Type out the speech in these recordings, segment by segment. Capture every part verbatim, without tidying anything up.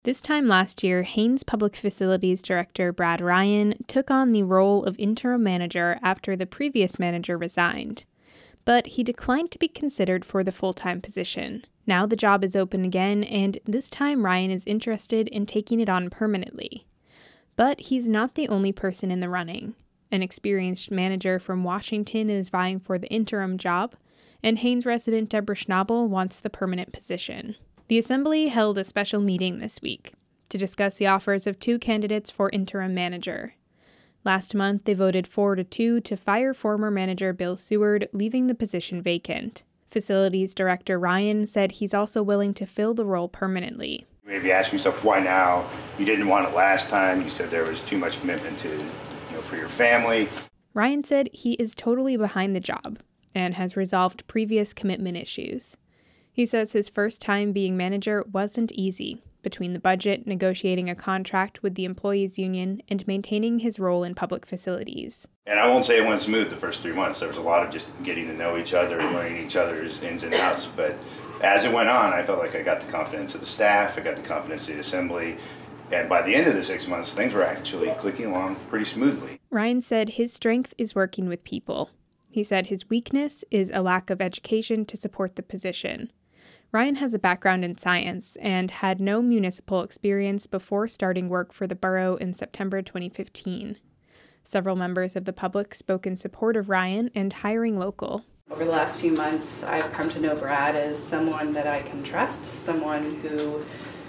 This time last year, Haines Public Facilities Director Brad Ryan took on the role of interim manager after the previous manager resigned. But he declined to be considered for the full-time position. Now the job is open again, and this time Ryan is interested in taking it on permanently. But he's not the only person in the running. An experienced manager from Washington is vying for the interim job, and Haines resident Deborah Schnabel wants the permanent position. The Assembly held a special meeting this week to discuss the offers of two candidates for interim manager. Last month, they voted four to two to fire former manager Bill Seward, leaving the position vacant. Facilities Director Ryan said he's also willing to fill the role permanently. Maybe ask yourself, why now? You didn't want it last time. You said there was too much commitment to, you know, for your family. Ryan said he is totally behind the job and has resolved previous commitment issues. He says his first time being manager wasn't easy, between the budget, negotiating a contract with the employees union, and maintaining his role in public facilities. And I won't say it went smooth the first three months. There was a lot of just getting to know each other, learning each other's ins and outs. But as it went on, I felt like I got the confidence of the staff, I got the confidence of the Assembly, and by the end of the six months, things were actually clicking along pretty smoothly. Ryan said his strength is working with people. He said his weakness is a lack of education to support the position. Ryan has a background in science and had no municipal experience before starting work for the borough in September twenty fifteen. Several members of the public spoke in support of Ryan and hiring local. Over the last few months, I've come to know Brad as someone that I can trust, someone who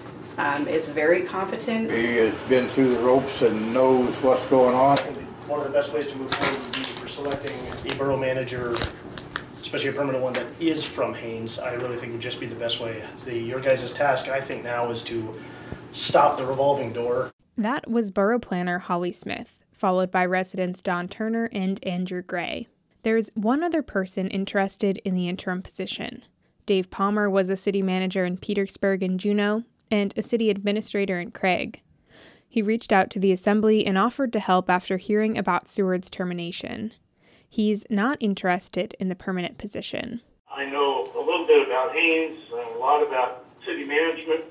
um, is very competent. He has been through the ropes and knows what's going on. One of the best ways to move forward would be for selecting a borough manager, especially a permanent one that is from Haines. I really think would just be the best way. The, your guys' task, I think, now is to stop the revolving door. That was Borough Planner Holly Smith, followed by residents Don Turner and Andrew Gray. There's one other person interested in the interim position. Dave Palmer was a city manager in Petersburg and Juneau, and a city administrator in Craig. He reached out to the Assembly and offered to help after hearing about Seward's termination. He's not interested in the permanent position. I know a little bit about Haines, a lot about city management,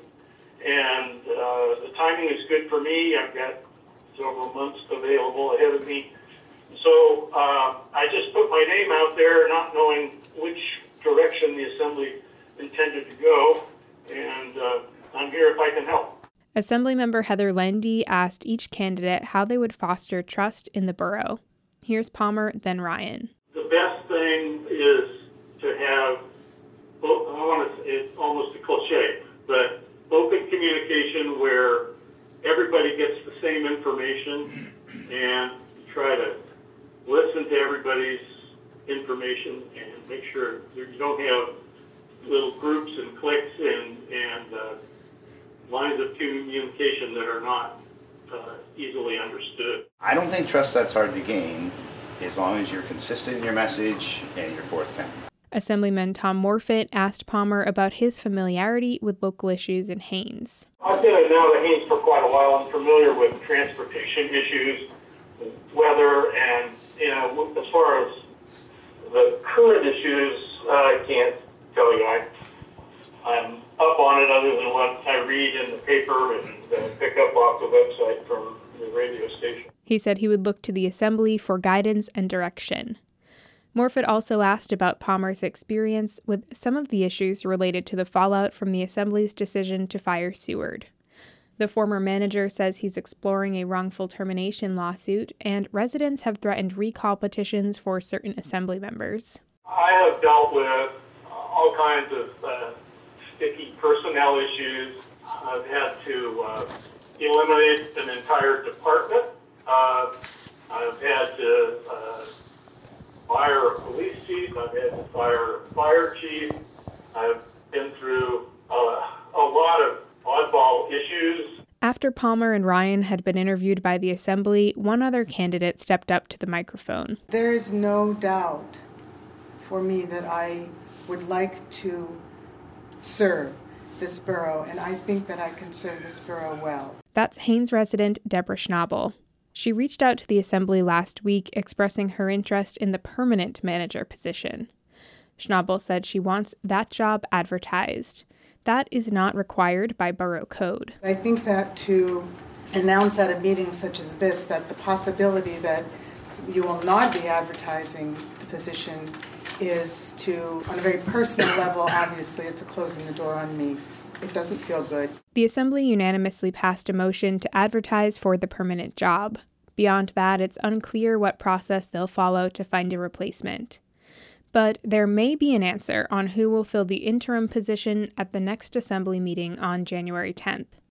and uh, the timing is good for me. I've got several months available ahead of me. So uh, I just put my name out there, not knowing which direction the Assembly intended to go, and uh, I'm here if I can help. Assemblymember Heather Lendy asked each candidate how they would foster trust in the borough. Here's Palmer, then Ryan. The best thing is to have, well, I want to say it's almost a cliche, but open communication where everybody gets the same information and try to listen to everybody's information and make sure you don't have little groups and cliques and, and uh, lines of communication that are not Uh, easily understood. I don't think trust that's hard to gain as long as you're consistent in your message and you're forthcoming. Assemblyman Tom Morfitt asked Palmer about his familiarity with local issues in Haines. I've been now to Haines for quite a while. I'm familiar with transportation issues, weather, and you know, as far as the current issues, uh, I can't tell you. I, I'm up on it other than what I read in the paper and uh, pick up off the website from the radio station. He said he would look to the Assembly for guidance and direction. Morfitt also asked about Palmer's experience with some of the issues related to the fallout from the Assembly's decision to fire Seward. The former manager says he's exploring a wrongful termination lawsuit, and residents have threatened recall petitions for certain Assembly members. I have dealt with all kinds of uh, sticky personnel issues. I've had to uh, eliminate an entire department. Uh, I've had to uh, fire a police chief. I've had to fire a fire chief. I've been through uh, a lot of oddball issues. After Palmer and Ryan had been interviewed by the Assembly, one other candidate stepped up to the microphone. There is no doubt for me that I would like to serve this borough, and I think that I can serve this borough well. That's Haines resident Deborah Schnabel. She reached out to the Assembly last week expressing her interest in the permanent manager position. Schnabel said she wants that job advertised. That is not required by borough code. I think that to announce at a meeting such as this that the possibility that you will not be advertising the position is to, on a very personal level, obviously, it's a closing the door on me. It doesn't feel good. The Assembly unanimously passed a motion to advertise for the permanent job. Beyond that, it's unclear what process they'll follow to find a replacement. But there may be an answer on who will fill the interim position at the next Assembly meeting on January tenth.